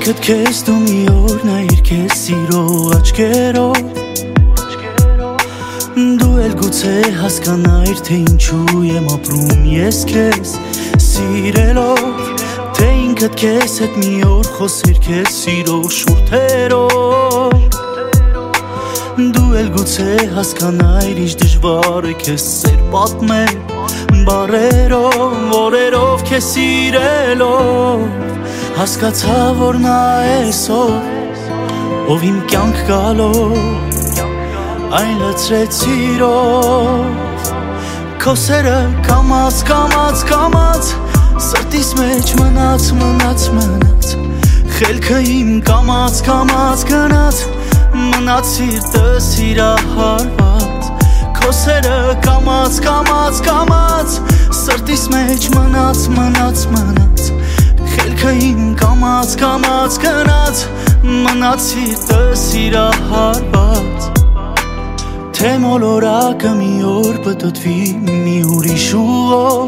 ինքդ քեզ դու մի օր նայիր քեզ սիրո աչքերով Դու էլ գուցե հասկանայր թե ինչու եմ ապրում ես քեզ սիրելով Թե ինքդ քեզ հետ մի օր խոսիր քեզ սիրո շուրթերով Դու էլ գուցե հասկանայր ինչ դժվար է քեզ սեր պատմել Բարերով, օրերով քեզ սիրելով Հասկացա որ նա էսով Ով իմ կյանք գալով Այն լցրեց սիրով Քո սերը կամաց, կամաց, կամաց Սրտիս մեջ մնաց, մնաց, մնաց Խելքը իմ կամաց, կամաց գնաց Մնաց սիրտս իրահարված Քո սերը կամաց, կամաց, կամաց Սրտիս մեջ մնաց, մնաց, մնաց Խելքը իմ կամաց, կամաց գնաց Մնաց սիրտս իրահարված Թե մոլորակը մի օր պտտվի մի ուրիշ ուղով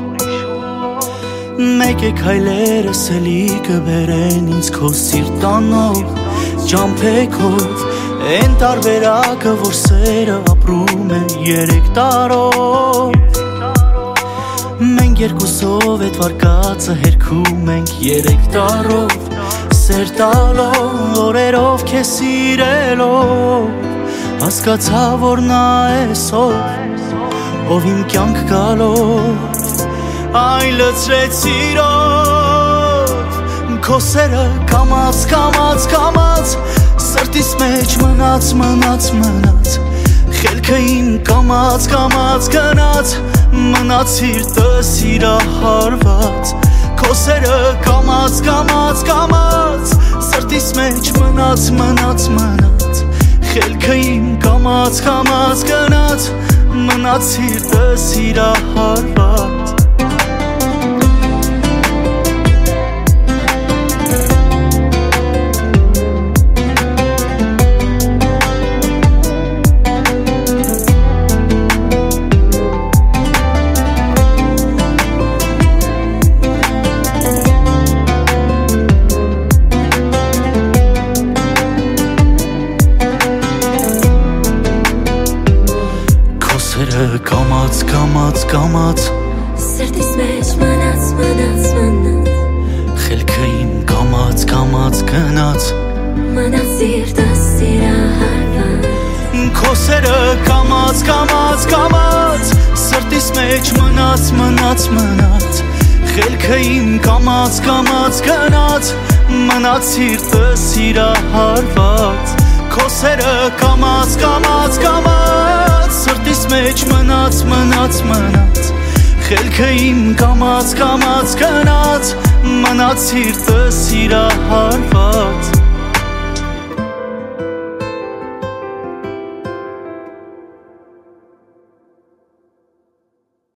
Մեկ է քայլերս էլի կբերեն ինձ քո սիրտանով Ճամփեքով Են տարբերակը որ սերը ապրում է 3 տարով Մենք երկուսով էդ վարկածը հերքում ենք 3 տարով Սեր տալով, օրերով քեզ սիրելով Հասկացա որ նա էսով Ով իմ կյանք գալով Այն լցրեց սիրով Քո սերը կամաց, կամաց, կամաց Սրտիս մեջ մնաց, մնաց, մնաց Խելքը իմ կամաց, կամաց գնաց Մնաց սիրտս իրահարված Քո սերը կամաց, կամաց, կամաց Սրտիս մեջ մնաց, մնաց, մնաց Խելքը իմ կամաց, կամաց գնաց Մնաց սիրտս իրահարված Կամաց, կամաց, կամաց Սրտիս մեջ մնաց, մնաց, մնաց Խելքը իմ կամաց, կամաց գնաց Մնաց սիրտս իրահարված Քո սերը կամաց, կամաց, կամաց Սրտիս մեջ մնաց, մնաց, մնաց Խելքը իմ կամաց, կամաց գնաց Մնաց սիրտս իրահարված Քո սերը կամաց, կամաց, կամաց Սրտիս մեջ մնաց, մնաց, մնաց Խելքը իմ կամաց, կամաց գնաց Մնաց սիրտս իրահարված